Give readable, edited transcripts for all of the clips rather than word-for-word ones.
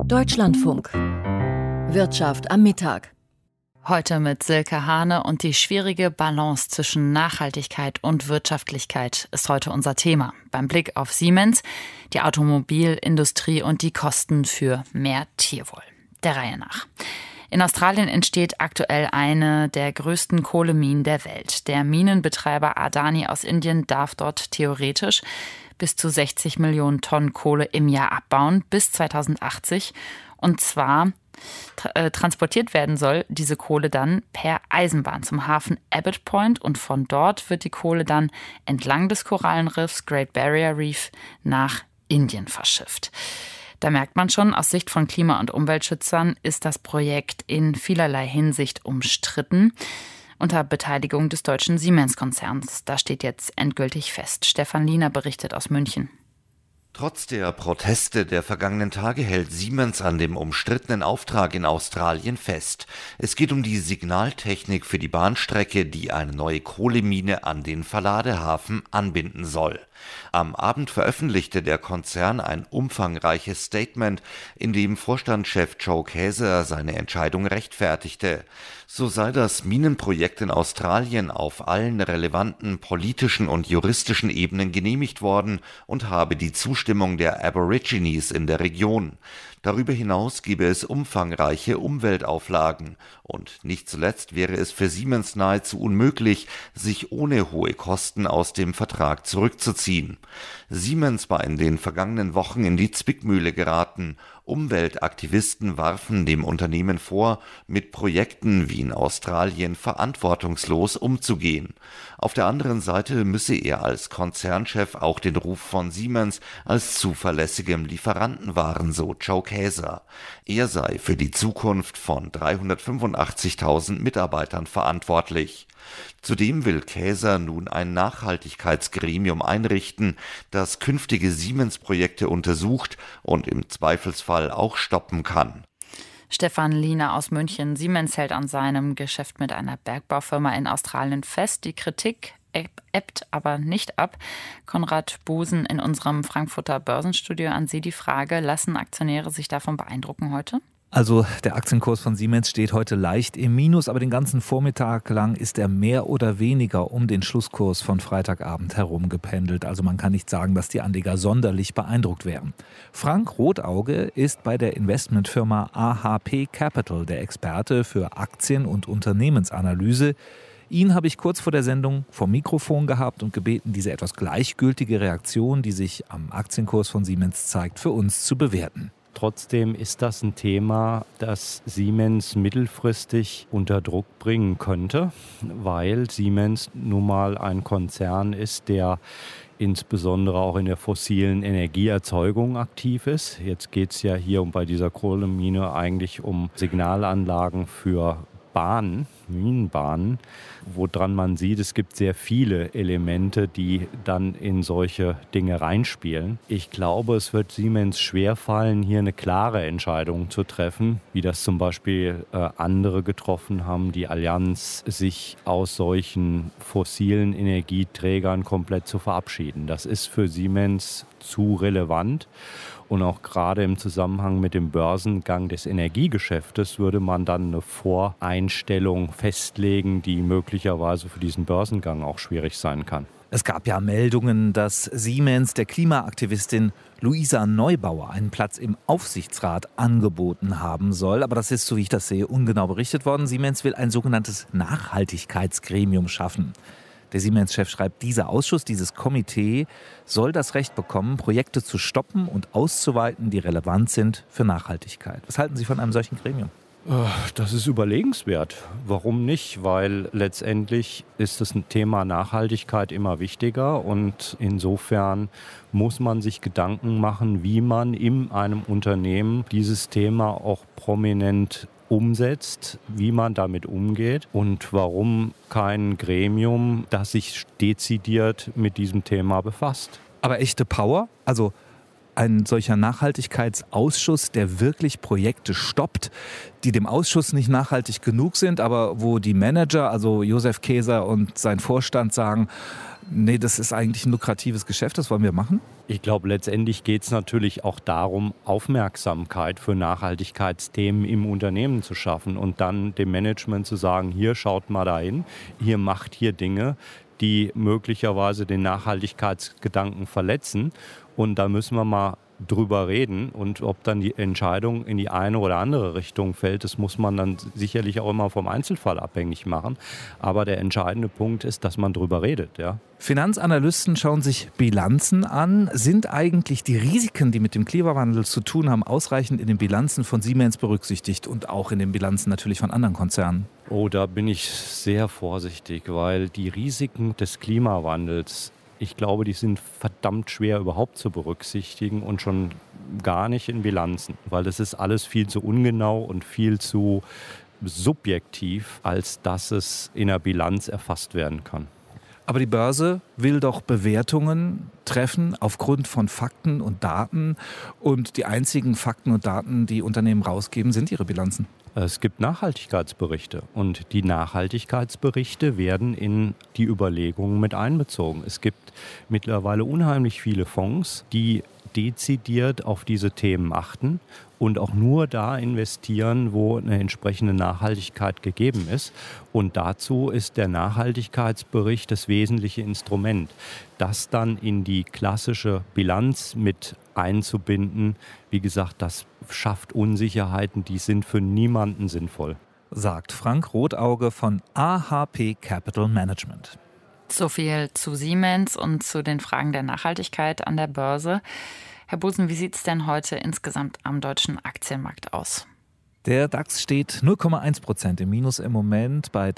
Deutschlandfunk. Wirtschaft am Mittag. Heute mit Silke Hane und die schwierige Balance zwischen Nachhaltigkeit und Wirtschaftlichkeit ist heute unser Thema. Beim Blick auf Siemens, die Automobilindustrie und die Kosten für mehr Tierwohl. Der Reihe nach. In Australien entsteht aktuell eine der größten Kohleminen der Welt. Der Minenbetreiber Adani aus Indien darf dort theoretisch bis zu 60 Millionen Tonnen Kohle im Jahr abbauen bis 2080. Und zwar transportiert werden soll diese Kohle dann per Eisenbahn zum Hafen Abbott Point und von dort wird die Kohle dann entlang des Korallenriffs Great Barrier Reef nach Indien verschifft. Da merkt man schon, aus Sicht von Klima- und Umweltschützern ist das Projekt in vielerlei Hinsicht umstritten. Unter Beteiligung des deutschen Siemens-Konzerns. Da steht jetzt endgültig fest. Stefan Liener berichtet aus München. Trotz der Proteste der vergangenen Tage hält Siemens an dem umstrittenen Auftrag in Australien fest. Es geht um die Signaltechnik für die Bahnstrecke, die eine neue Kohlemine an den Verladehafen anbinden soll. Am Abend veröffentlichte der Konzern ein umfangreiches Statement, in dem Vorstandschef Joe Kaeser seine Entscheidung rechtfertigte. So sei das Minenprojekt in Australien auf allen relevanten politischen und juristischen Ebenen genehmigt worden und habe die Zustimmung der Aborigines in der Region. Darüber hinaus gebe es umfangreiche Umweltauflagen und nicht zuletzt wäre es für Siemens nahezu unmöglich, sich ohne hohe Kosten aus dem Vertrag zurückzuziehen. Siemens war in den vergangenen Wochen in die Zwickmühle geraten. Umweltaktivisten warfen dem Unternehmen vor, mit Projekten wie in Australien verantwortungslos umzugehen. Auf der anderen Seite müsse er als Konzernchef auch den Ruf von Siemens als zuverlässigem Lieferanten wahren, so Joe Kaeser. Er sei für die Zukunft von 385.000 Mitarbeitern verantwortlich. Zudem will Kaeser nun ein Nachhaltigkeitsgremium einrichten, das künftige Siemens-Projekte untersucht und im Zweifelsfall auch stoppen kann. Stefan Liener aus München. Siemens hält an seinem Geschäft mit einer Bergbaufirma in Australien fest. Die Kritik ebbt aber nicht ab. Konrad Busen in unserem Frankfurter Börsenstudio. An Sie die Frage, lassen Aktionäre sich davon beeindrucken heute? Also der Aktienkurs von Siemens steht heute leicht im Minus, aber den ganzen Vormittag lang ist er mehr oder weniger um den Schlusskurs von Freitagabend herum gependelt. Also man kann nicht sagen, dass die Anleger sonderlich beeindruckt wären. Frank Rotauge ist bei der Investmentfirma AHP Capital der Experte für Aktien- und Unternehmensanalyse. Ihn habe ich kurz vor der Sendung vom Mikrofon gehabt und gebeten, diese etwas gleichgültige Reaktion, die sich am Aktienkurs von Siemens zeigt, für uns zu bewerten. Trotzdem ist das ein Thema, das Siemens mittelfristig unter Druck bringen könnte, weil Siemens nun mal ein Konzern ist, der insbesondere auch in der fossilen Energieerzeugung aktiv ist. Jetzt geht es ja hier bei dieser Kohlemine eigentlich um Signalanlagen für Bahnen, Minenbahnen, woran man sieht, es gibt sehr viele Elemente, die dann in solche Dinge reinspielen. Ich glaube, es wird Siemens schwerfallen, hier eine klare Entscheidung zu treffen, wie das zum Beispiel andere getroffen haben, die Allianz, sich aus solchen fossilen Energieträgern komplett zu verabschieden. Das ist für Siemens zu relevant. Und auch gerade im Zusammenhang mit dem Börsengang des Energiegeschäftes würde man dann eine Voreinstellung festlegen, die möglicherweise für diesen Börsengang auch schwierig sein kann. Es gab ja Meldungen, dass Siemens der Klimaaktivistin Luisa Neubauer einen Platz im Aufsichtsrat angeboten haben soll. Aber das ist, so wie ich das sehe, ungenau berichtet worden. Siemens will ein sogenanntes Nachhaltigkeitsgremium schaffen. Der Siemens-Chef schreibt, dieser Ausschuss, dieses Komitee soll das Recht bekommen, Projekte zu stoppen und auszuweiten, die relevant sind für Nachhaltigkeit. Was halten Sie von einem solchen Gremium? Das ist überlegenswert. Warum nicht? Weil letztendlich ist das Thema Nachhaltigkeit immer wichtiger und insofern muss man sich Gedanken machen, wie man in einem Unternehmen dieses Thema auch prominent umsetzt, wie man damit umgeht und warum kein Gremium, das sich dezidiert mit diesem Thema befasst. Aber echte Power? Also ein solcher Nachhaltigkeitsausschuss, der wirklich Projekte stoppt, die dem Ausschuss nicht nachhaltig genug sind, aber wo die Manager, also Josef Keser und sein Vorstand sagen, nee, das ist eigentlich ein lukratives Geschäft, das wollen wir machen? Ich glaube, letztendlich geht es natürlich auch darum, Aufmerksamkeit für Nachhaltigkeitsthemen im Unternehmen zu schaffen und dann dem Management zu sagen, hier schaut mal dahin, ihr macht hier Dinge, die möglicherweise den Nachhaltigkeitsgedanken verletzen. Und da müssen wir mal drüber reden. Und ob dann die Entscheidung in die eine oder andere Richtung fällt, das muss man dann sicherlich auch immer vom Einzelfall abhängig machen. Aber der entscheidende Punkt ist, dass man drüber redet. Ja. Finanzanalysten schauen sich Bilanzen an. Sind eigentlich die Risiken, die mit dem Klimawandel zu tun haben, ausreichend in den Bilanzen von Siemens berücksichtigt und auch in den Bilanzen natürlich von anderen Konzernen? Oh, da bin ich sehr vorsichtig, weil die Risiken des Klimawandels, ich glaube, die sind verdammt schwer überhaupt zu berücksichtigen und schon gar nicht in Bilanzen, weil das ist alles viel zu ungenau und viel zu subjektiv, als dass es in der Bilanz erfasst werden kann. Aber die Börse will doch Bewertungen treffen aufgrund von Fakten und Daten. Und die einzigen Fakten und Daten, die Unternehmen rausgeben, sind ihre Bilanzen. Es gibt Nachhaltigkeitsberichte und die Nachhaltigkeitsberichte werden in die Überlegungen mit einbezogen. Es gibt mittlerweile unheimlich viele Fonds, die dezidiert auf diese Themen achten und auch nur da investieren, wo eine entsprechende Nachhaltigkeit gegeben ist. Und dazu ist der Nachhaltigkeitsbericht das wesentliche Instrument. Das dann in die klassische Bilanz mit einzubinden, wie gesagt, das schafft Unsicherheiten, die sind für niemanden sinnvoll. Sagt Frank Rotauge von AHP Capital Management. So viel zu Siemens und zu den Fragen der Nachhaltigkeit an der Börse. Herr Busen, wie sieht es denn heute insgesamt am deutschen Aktienmarkt aus? Der DAX steht 0,1% im Minus im Moment bei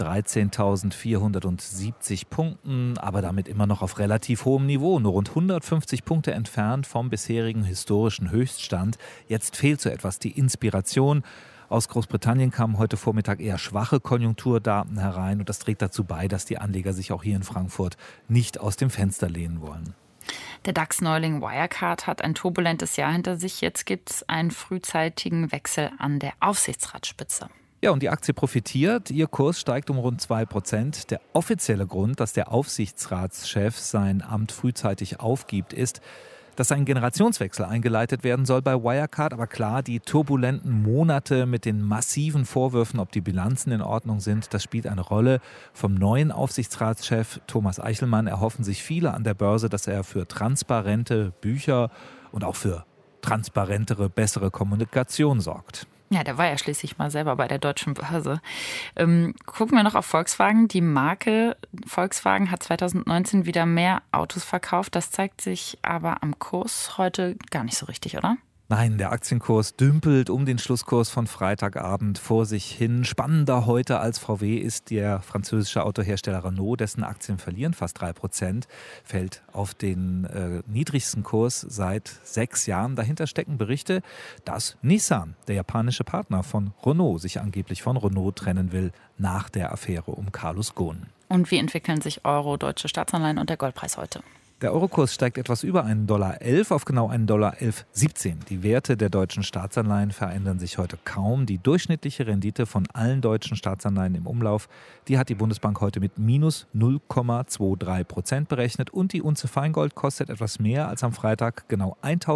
13.470 Punkten, aber damit immer noch auf relativ hohem Niveau, nur rund 150 Punkte entfernt vom bisherigen historischen Höchststand. Jetzt fehlt so etwas die Inspiration. Aus Großbritannien kamen heute Vormittag eher schwache Konjunkturdaten herein und das trägt dazu bei, dass die Anleger sich auch hier in Frankfurt nicht aus dem Fenster lehnen wollen. Der DAX-Neuling Wirecard hat ein turbulentes Jahr hinter sich. Jetzt gibt es einen frühzeitigen Wechsel an der Aufsichtsratsspitze. Ja, und die Aktie profitiert. Ihr Kurs steigt um rund 2%. Der offizielle Grund, dass der Aufsichtsratschef sein Amt frühzeitig aufgibt, ist, dass ein Generationswechsel eingeleitet werden soll bei Wirecard. Aber klar, die turbulenten Monate mit den massiven Vorwürfen, ob die Bilanzen in Ordnung sind, das spielt eine Rolle. Vom neuen Aufsichtsratschef Thomas Eichelmann erhoffen sich viele an der Börse, dass er für transparente Bücher und auch für transparentere, bessere Kommunikation sorgt. Ja, der war ja schließlich mal selber bei der Deutschen Börse. Gucken wir noch auf Volkswagen. Die Marke Volkswagen hat 2019 wieder mehr Autos verkauft. Das zeigt sich aber am Kurs heute gar nicht so richtig, oder? Nein, der Aktienkurs dümpelt um den Schlusskurs von Freitagabend vor sich hin. Spannender heute als VW ist der französische Autohersteller Renault, dessen Aktien verlieren fast 3%, fällt auf den niedrigsten Kurs seit 6 Jahren. Dahinter stecken Berichte, dass Nissan, der japanische Partner von Renault, sich angeblich von Renault trennen will nach der Affäre um Carlos Ghosn. Und wie entwickeln sich Euro, deutsche Staatsanleihen und der Goldpreis heute? Der Eurokurs steigt etwas über $1,11 auf genau $1,1117. Die Werte der deutschen Staatsanleihen verändern sich heute kaum. Die durchschnittliche Rendite von allen deutschen Staatsanleihen im Umlauf, die hat die Bundesbank heute mit minus 0,23% berechnet. Und die Unze Feingold kostet etwas mehr als am Freitag, genau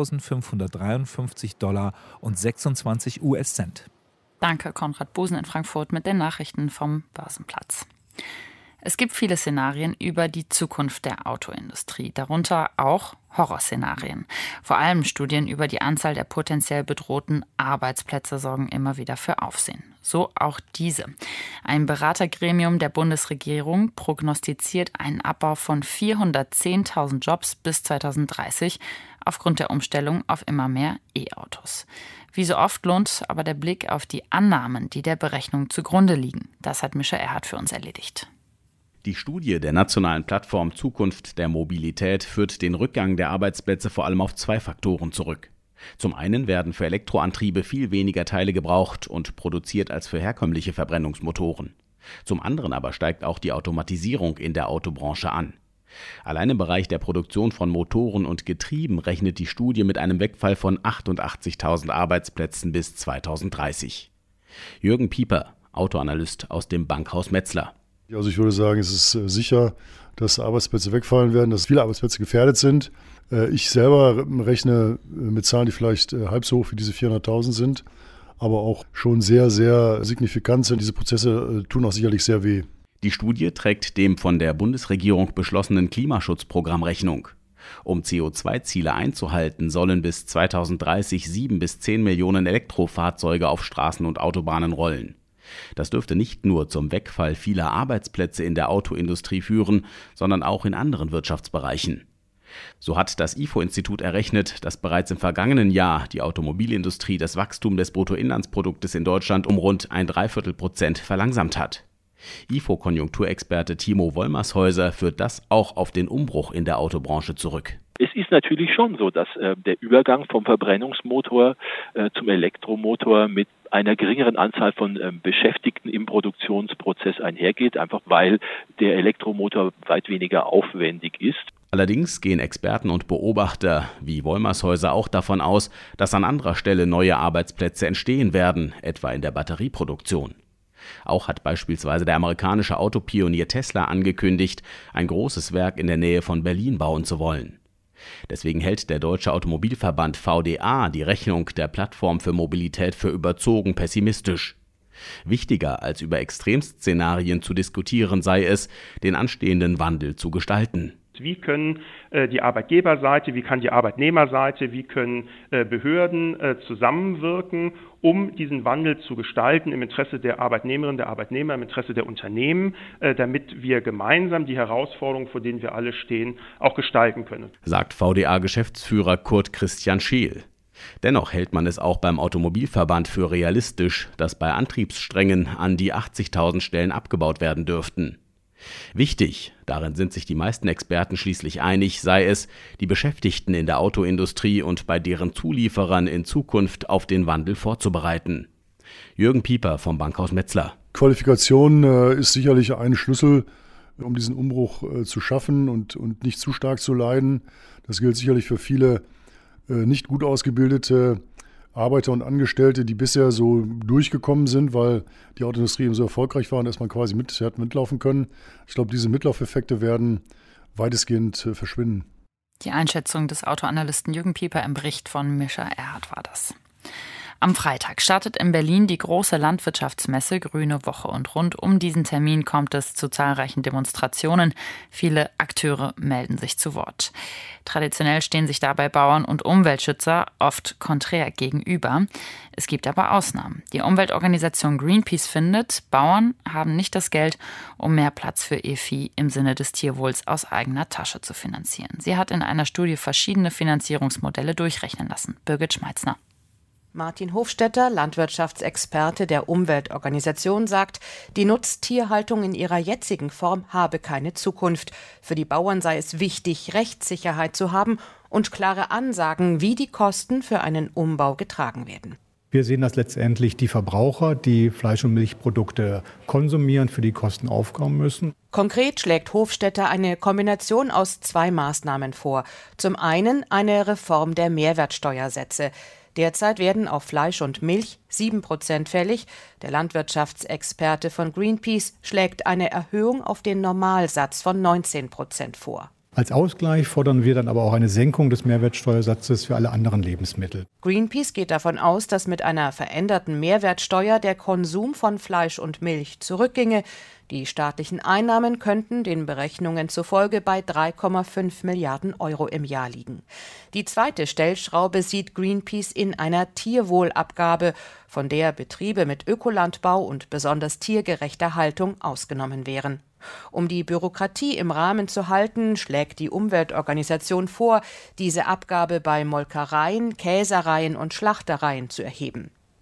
$1.553 und 26 US-Cent. Danke, Konrad Busen in Frankfurt mit den Nachrichten vom Börsenplatz. Es gibt viele Szenarien über die Zukunft der Autoindustrie, darunter auch Horrorszenarien. Vor allem Studien über die Anzahl der potenziell bedrohten Arbeitsplätze sorgen immer wieder für Aufsehen. So auch diese. Ein Beratergremium der Bundesregierung prognostiziert einen Abbau von 410.000 Jobs bis 2030 aufgrund der Umstellung auf immer mehr E-Autos. Wie so oft lohnt aber der Blick auf die Annahmen, die der Berechnung zugrunde liegen. Das hat Mischa Erhardt für uns erledigt. Die Studie der nationalen Plattform Zukunft der Mobilität führt den Rückgang der Arbeitsplätze vor allem auf 2 Faktoren zurück. Zum einen werden für Elektroantriebe viel weniger Teile gebraucht und produziert als für herkömmliche Verbrennungsmotoren. Zum anderen aber steigt auch die Automatisierung in der Autobranche an. Allein im Bereich der Produktion von Motoren und Getrieben rechnet die Studie mit einem Wegfall von 88.000 Arbeitsplätzen bis 2030. Jürgen Pieper, Autoanalyst aus dem Bankhaus Metzler. Also ich würde sagen, es ist sicher, dass Arbeitsplätze wegfallen werden, dass viele Arbeitsplätze gefährdet sind. Ich selber rechne mit Zahlen, die vielleicht halb so hoch wie diese 400.000 sind, aber auch schon sehr, sehr signifikant sind. Diese Prozesse tun auch sicherlich sehr weh. Die Studie trägt dem von der Bundesregierung beschlossenen Klimaschutzprogramm Rechnung. Um CO2-Ziele einzuhalten, sollen bis 2030 7 bis 10 Millionen Elektrofahrzeuge auf Straßen und Autobahnen rollen. Das dürfte nicht nur zum Wegfall vieler Arbeitsplätze in der Autoindustrie führen, sondern auch in anderen Wirtschaftsbereichen. So hat das IFO-Institut errechnet, dass bereits im vergangenen Jahr die Automobilindustrie das Wachstum des Bruttoinlandsproduktes in Deutschland um rund 0,75% verlangsamt hat. IFO-Konjunkturexperte Timo Wollmershäuser führt das auch auf den Umbruch in der Autobranche zurück. Es ist natürlich schon so, dass der Übergang vom Verbrennungsmotor zum Elektromotor mit einer geringeren Anzahl von Beschäftigten im Produktionsprozess einhergeht, einfach weil der Elektromotor weit weniger aufwendig ist. Allerdings gehen Experten und Beobachter wie Wollmershäuser auch davon aus, dass an anderer Stelle neue Arbeitsplätze entstehen werden, etwa in der Batterieproduktion. Auch hat beispielsweise der amerikanische Autopionier Tesla angekündigt, ein großes Werk in der Nähe von Berlin bauen zu wollen. Deswegen hält der Deutsche Automobilverband VDA die Rechnung der Plattform für Mobilität für überzogen pessimistisch. Wichtiger als über Extremszenarien zu diskutieren sei es, den anstehenden Wandel zu gestalten. Wie können die Arbeitgeberseite, wie kann die Arbeitnehmerseite, wie können Behörden zusammenwirken, um diesen Wandel zu gestalten im Interesse der Arbeitnehmerinnen, der Arbeitnehmer, im Interesse der Unternehmen, damit wir gemeinsam die Herausforderungen, vor denen wir alle stehen, auch gestalten können. Sagt VDA-Geschäftsführer Kurt Christian Scheel. Dennoch hält man es auch beim Automobilverband für realistisch, dass bei Antriebssträngen an die 80.000 Stellen abgebaut werden dürften. Wichtig, darin sind sich die meisten Experten schließlich einig, sei es, die Beschäftigten in der Autoindustrie und bei deren Zulieferern in Zukunft auf den Wandel vorzubereiten. Jürgen Pieper vom Bankhaus Metzler. Qualifikation ist sicherlich ein Schlüssel, um diesen Umbruch zu schaffen und nicht zu stark zu leiden. Das gilt sicherlich für viele nicht gut ausgebildete Arbeiter und Angestellte, die bisher so durchgekommen sind, weil die Autoindustrie eben so erfolgreich war und dass man quasi mitlaufen können. Ich glaube, diese Mitlaufeffekte werden weitestgehend verschwinden. Die Einschätzung des Autoanalysten Jürgen Pieper im Bericht von Mischa Erhardt war das. Am Freitag startet in Berlin die große Landwirtschaftsmesse Grüne Woche und rund um diesen Termin kommt es zu zahlreichen Demonstrationen. Viele Akteure melden sich zu Wort. Traditionell stehen sich dabei Bauern und Umweltschützer oft konträr gegenüber. Es gibt aber Ausnahmen. Die Umweltorganisation Greenpeace findet, Bauern haben nicht das Geld, um mehr Platz für ihr Vieh im Sinne des Tierwohls aus eigener Tasche zu finanzieren. Sie hat in einer Studie verschiedene Finanzierungsmodelle durchrechnen lassen. Birgit Schmeitzner. Martin Hofstetter, Landwirtschaftsexperte der Umweltorganisation, sagt, die Nutztierhaltung in ihrer jetzigen Form habe keine Zukunft. Für die Bauern sei es wichtig, Rechtssicherheit zu haben und klare Ansagen, wie die Kosten für einen Umbau getragen werden. Wir sehen, dass letztendlich die Verbraucher, die Fleisch- und Milchprodukte konsumieren, für die Kosten aufkommen müssen. Konkret schlägt Hofstetter eine Kombination aus 2 Maßnahmen vor. Zum einen eine Reform der Mehrwertsteuersätze. Derzeit werden auf Fleisch und Milch 7% fällig. Der Landwirtschaftsexperte von Greenpeace schlägt eine Erhöhung auf den Normalsatz von 19% vor. Als Ausgleich fordern wir dann aber auch eine Senkung des Mehrwertsteuersatzes für alle anderen Lebensmittel. Greenpeace geht davon aus, dass mit einer veränderten Mehrwertsteuer der Konsum von Fleisch und Milch zurückginge. Die staatlichen Einnahmen könnten den Berechnungen zufolge bei 3,5 Milliarden Euro im Jahr liegen. Die zweite Stellschraube sieht Greenpeace in einer Tierwohlabgabe, von der Betriebe mit Ökolandbau und besonders tiergerechter Haltung ausgenommen wären. Um die Bürokratie im Rahmen zu halten, schlägt die Umweltorganisation vor, diese Abgabe bei Molkereien, Käsereien und Schlachtereien zu erheben.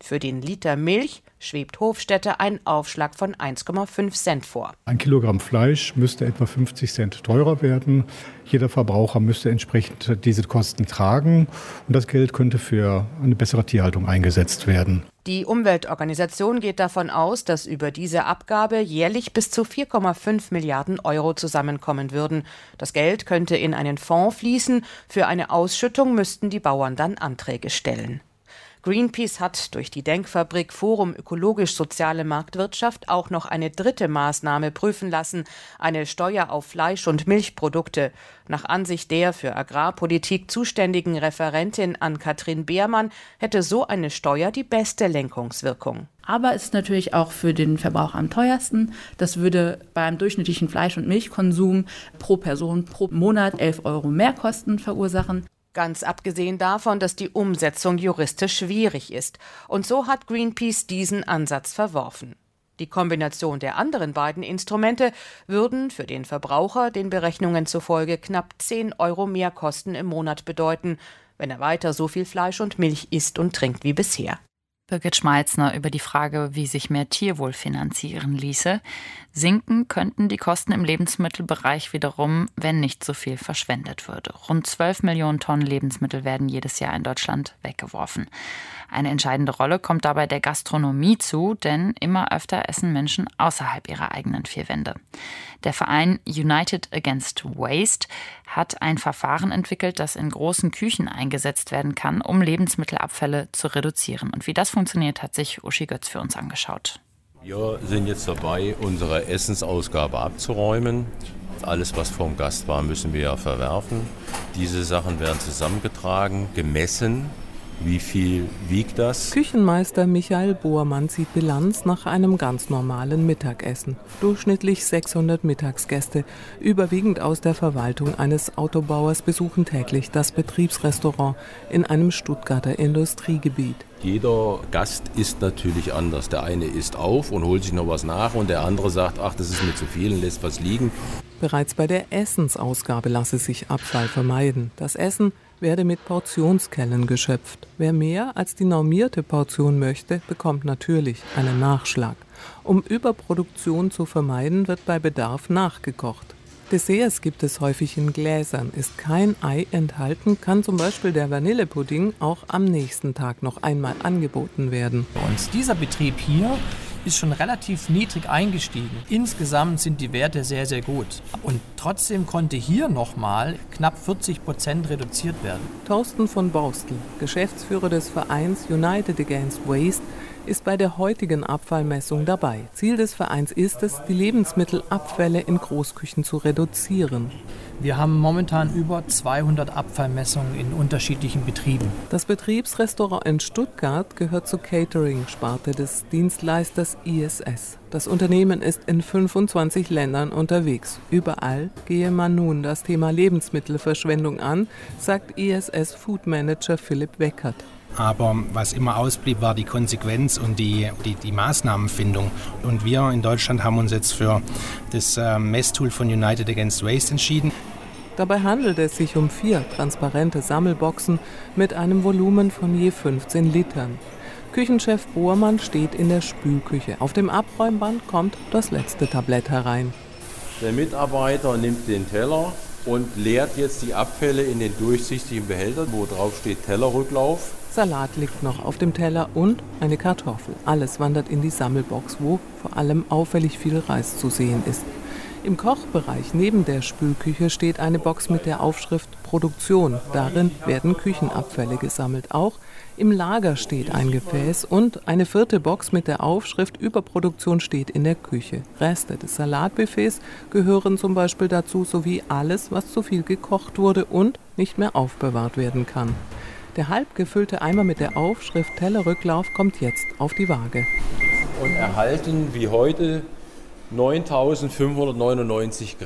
Für den Liter Milch schwebt Hofstätte ein Aufschlag von 1,5 Cent vor. Ein Kilogramm Fleisch müsste etwa 50 Cent teurer werden. Jeder Verbraucher müsste entsprechend diese Kosten tragen. Und das Geld könnte für eine bessere Tierhaltung eingesetzt werden. Die Umweltorganisation geht davon aus, dass über diese Abgabe jährlich bis zu 4,5 Milliarden Euro zusammenkommen würden. Das Geld könnte in einen Fonds fließen. Für eine Ausschüttung müssten die Bauern dann Anträge stellen. Greenpeace hat durch die Denkfabrik Forum Ökologisch-Soziale Marktwirtschaft auch noch eine dritte Maßnahme prüfen lassen, eine Steuer auf Fleisch- und Milchprodukte. Nach Ansicht der für Agrarpolitik zuständigen Referentin Ann-Kathrin Beermann hätte so eine Steuer die beste Lenkungswirkung. Aber es ist natürlich auch für den Verbraucher am teuersten. Das würde beim durchschnittlichen Fleisch- und Milchkonsum pro Person pro Monat 11 Euro Mehrkosten verursachen. Ganz abgesehen davon, dass die Umsetzung juristisch schwierig ist. Und so hat Greenpeace diesen Ansatz verworfen. Die Kombination der anderen beiden Instrumente würden für den Verbraucher den Berechnungen zufolge knapp 10 Euro Mehrkosten im Monat bedeuten, wenn er weiter so viel Fleisch und Milch isst und trinkt wie bisher. Birgit Schmeitzner über die Frage, wie sich mehr Tierwohl finanzieren ließe. Sinken könnten die Kosten im Lebensmittelbereich wiederum, wenn nicht so viel verschwendet würde. Rund 12 Millionen Tonnen Lebensmittel werden jedes Jahr in Deutschland weggeworfen. Eine entscheidende Rolle kommt dabei der Gastronomie zu, denn immer öfter essen Menschen außerhalb ihrer eigenen vier Wände. Der Verein United Against Waste hat ein Verfahren entwickelt, das in großen Küchen eingesetzt werden kann, um Lebensmittelabfälle zu reduzieren. Und wie das funktioniert, hat sich Uschi Götz für uns angeschaut. Wir sind jetzt dabei, unsere Essensausgabe abzuräumen. Alles, was vom Gast war, müssen wir ja verwerfen. Diese Sachen werden zusammengetragen, gemessen. Wie viel wiegt das? Küchenmeister Michael Bohrmann zieht Bilanz nach einem ganz normalen Mittagessen. Durchschnittlich 600 Mittagsgäste, überwiegend aus der Verwaltung eines Autobauers, besuchen täglich das Betriebsrestaurant in einem Stuttgarter Industriegebiet. Jeder Gast isst natürlich anders. Der eine isst auf und holt sich noch was nach und der andere sagt, ach, das ist mir zu viel und lässt was liegen. Bereits bei der Essensausgabe lasse sich Abfall vermeiden. Das Essen werde mit Portionskellen geschöpft. Wer mehr als die normierte Portion möchte, bekommt natürlich einen Nachschlag. Um Überproduktion zu vermeiden, wird bei Bedarf nachgekocht. Desserts gibt es häufig in Gläsern. Ist kein Ei enthalten, kann zum Beispiel der Vanillepudding auch am nächsten Tag noch einmal angeboten werden. Und dieser Betrieb hier ist schon relativ niedrig eingestiegen. Insgesamt sind die Werte sehr, sehr gut. Und trotzdem konnte hier nochmal knapp 40% reduziert werden. Thorsten von Borstel, Geschäftsführer des Vereins United Against Waste, ist bei der heutigen Abfallmessung dabei. Ziel des Vereins ist es, die Lebensmittelabfälle in Großküchen zu reduzieren. Wir haben momentan über 200 Abfallmessungen in unterschiedlichen Betrieben. Das Betriebsrestaurant in Stuttgart gehört zur Catering-Sparte des Dienstleisters ISS. Das Unternehmen ist in 25 Ländern unterwegs. Überall gehe man nun das Thema Lebensmittelverschwendung an, sagt ISS Food Manager Philipp Weckert. Aber was immer ausblieb, war die Konsequenz und die Maßnahmenfindung. Und wir in Deutschland haben uns jetzt für das Messtool von United Against Waste entschieden. Dabei handelt es sich um 4 transparente Sammelboxen mit einem Volumen von je 15 Litern. Küchenchef Bohrmann steht in der Spülküche. Auf dem Abräumband kommt das letzte Tablett herein. Der Mitarbeiter nimmt den Teller und leert jetzt die Abfälle in den durchsichtigen Behälter, wo drauf steht Tellerrücklauf. Salat liegt noch auf dem Teller und eine Kartoffel. Alles wandert in die Sammelbox, wo vor allem auffällig viel Reis zu sehen ist. Im Kochbereich neben der Spülküche steht eine Box mit der Aufschrift Produktion. Darin werden Küchenabfälle gesammelt. Auch im Lager steht ein Gefäß und eine 4. Box mit der Aufschrift Überproduktion steht in der Küche. Reste des Salatbuffets gehören zum Beispiel dazu, sowie alles, was zu viel gekocht wurde und nicht mehr aufbewahrt werden kann. Der halb gefüllte Eimer mit der Aufschrift Tellerrücklauf kommt jetzt auf die Waage. Und erhalten wie heute 9.599 Gramm.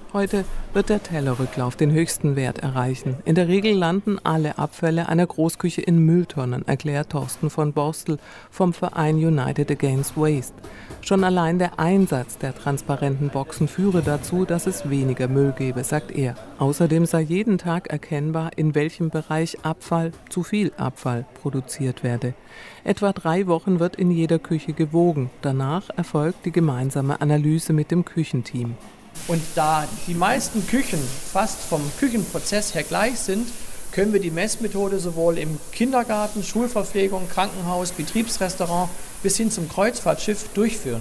Heute wird der Tellerrücklauf den höchsten Wert erreichen. In der Regel landen alle Abfälle einer Großküche in Mülltonnen, erklärt Thorsten von Borstel vom Verein United Against Waste. Schon allein der Einsatz der transparenten Boxen führe dazu, dass es weniger Müll gebe, sagt er. Außerdem sei jeden Tag erkennbar, in welchem Bereich zu viel Abfall produziert werde. Etwa 3 Wochen wird in jeder Küche gewogen. Danach erfolgt die gemeinsame Analyse mit dem Küchenteam. Und da die meisten Küchen fast vom Küchenprozess her gleich sind, können wir die Messmethode sowohl im Kindergarten, Schulverpflegung, Krankenhaus, Betriebsrestaurant bis hin zum Kreuzfahrtschiff durchführen.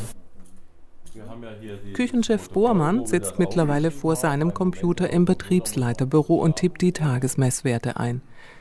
Küchenchef Bormann sitzt mittlerweile vor seinem Computer im Betriebsleiterbüro und tippt die Tagesmesswerte ein.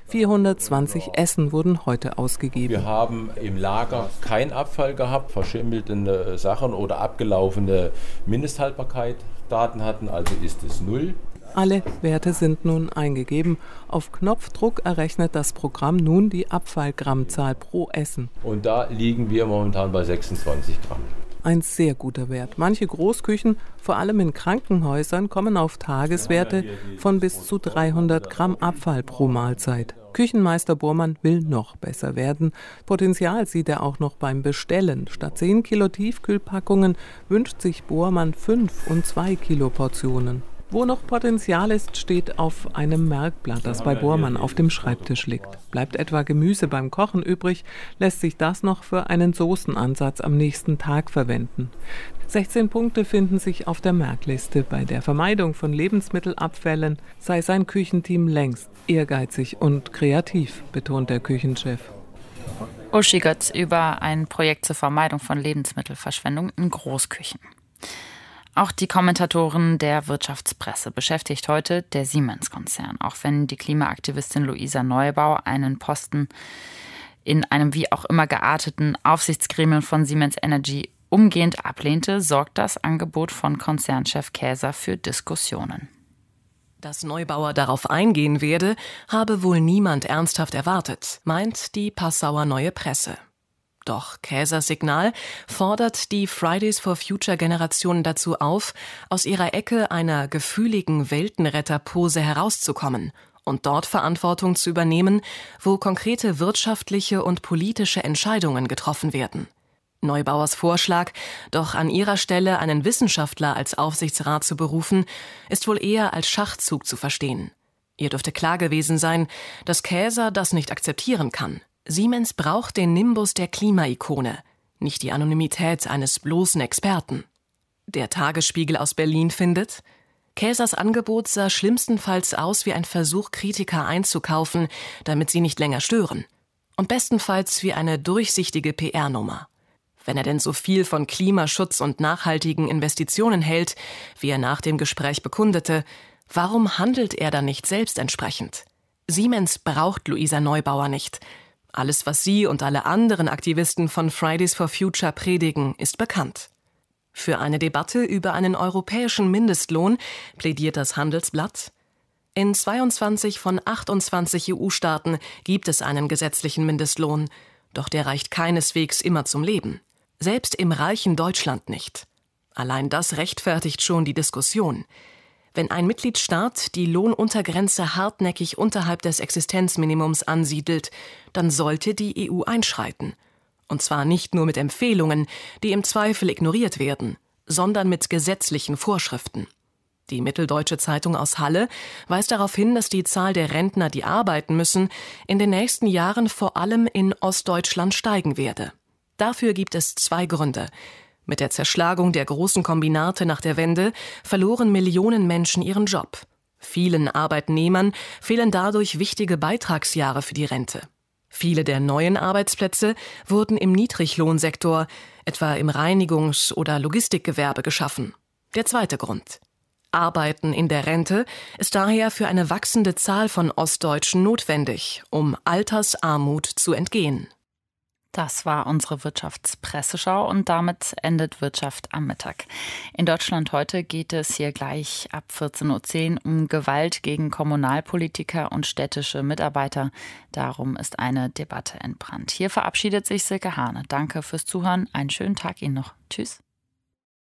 420 Essen wurden heute ausgegeben. Wir haben im Lager keinen Abfall gehabt, verschimmelte Sachen oder abgelaufene Mindesthaltbarkeitsdaten hatten, also ist es 0. Alle Werte sind nun eingegeben. Auf Knopfdruck errechnet das Programm nun die Abfallgrammzahl pro Essen. Und da liegen wir momentan bei 26 Gramm. Ein sehr guter Wert. Manche Großküchen, vor allem in Krankenhäusern, kommen auf Tageswerte von bis zu 300 Gramm Abfall pro Mahlzeit. Küchenmeister Bormann will noch besser werden. Potenzial sieht er auch noch beim Bestellen. Statt 10 Kilo Tiefkühlpackungen wünscht sich Bormann 5 und 2 Kilo Portionen. Wo noch Potenzial ist, steht auf einem Merkblatt, das bei Bormann auf dem Schreibtisch liegt. Bleibt etwa Gemüse beim Kochen übrig, lässt sich das noch für einen Soßenansatz am nächsten Tag verwenden. 16 Punkte finden sich auf der Merkliste. Bei der Vermeidung von Lebensmittelabfällen sei sein Küchenteam längst ehrgeizig und kreativ, betont der Küchenchef. Uschi Götz über ein Projekt zur Vermeidung von Lebensmittelverschwendung in Großküchen. Auch die Kommentatoren der Wirtschaftspresse beschäftigt heute der Siemens-Konzern, auch wenn die Klimaaktivistin Luisa Neubauer einen Posten in einem wie auch immer gearteten Aufsichtsgremium von Siemens Energy umgehend ablehnte, sorgt das Angebot von Konzernchef Käser für Diskussionen. Dass Neubauer darauf eingehen werde, habe wohl niemand ernsthaft erwartet, meint die Passauer Neue Presse. Doch Käsers Signal fordert die Fridays for Future Generation dazu auf, aus ihrer Ecke einer gefühligen Weltenretterpose herauszukommen und dort Verantwortung zu übernehmen, wo konkrete wirtschaftliche und politische Entscheidungen getroffen werden. Neubauers Vorschlag, doch an ihrer Stelle einen Wissenschaftler als Aufsichtsrat zu berufen, ist wohl eher als Schachzug zu verstehen. Ihr dürfte klar gewesen sein, dass Käser das nicht akzeptieren kann. Siemens braucht den Nimbus der Klimaikone, nicht die Anonymität eines bloßen Experten. Der Tagesspiegel aus Berlin findet, Käsers Angebot sah schlimmstenfalls aus wie ein Versuch, Kritiker einzukaufen, damit sie nicht länger stören. Und bestenfalls wie eine durchsichtige PR-Nummer. Wenn er denn so viel von Klimaschutz und nachhaltigen Investitionen hält, wie er nach dem Gespräch bekundete, warum handelt er dann nicht selbst entsprechend? Siemens braucht Luisa Neubauer nicht. Alles, was sie und alle anderen Aktivisten von Fridays for Future predigen, ist bekannt. Für eine Debatte über einen europäischen Mindestlohn plädiert das Handelsblatt. In 22 von 28 EU-Staaten gibt es einen gesetzlichen Mindestlohn, doch der reicht keineswegs immer zum Leben. Selbst im reichen Deutschland nicht. Allein das rechtfertigt schon die Diskussion. Wenn ein Mitgliedstaat die Lohnuntergrenze hartnäckig unterhalb des Existenzminimums ansiedelt, dann sollte die EU einschreiten. Und zwar nicht nur mit Empfehlungen, die im Zweifel ignoriert werden, sondern mit gesetzlichen Vorschriften. Die Mitteldeutsche Zeitung aus Halle weist darauf hin, dass die Zahl der Rentner, die arbeiten müssen, in den nächsten Jahren vor allem in Ostdeutschland steigen werde. Dafür gibt es 2 Gründe. Mit der Zerschlagung der großen Kombinate nach der Wende verloren Millionen Menschen ihren Job. Vielen Arbeitnehmern fehlen dadurch wichtige Beitragsjahre für die Rente. Viele der neuen Arbeitsplätze wurden im Niedriglohnsektor, etwa im Reinigungs- oder Logistikgewerbe, geschaffen. Der zweite Grund. Arbeiten in der Rente ist daher für eine wachsende Zahl von Ostdeutschen notwendig, um Altersarmut zu entgehen. Das war unsere Wirtschaftspresseschau und damit endet Wirtschaft am Mittag. In Deutschland heute geht es hier gleich ab 14.10 Uhr um Gewalt gegen Kommunalpolitiker und städtische Mitarbeiter. Darum ist eine Debatte entbrannt. Hier verabschiedet sich Silke Hane. Danke fürs Zuhören. Einen schönen Tag Ihnen noch. Tschüss.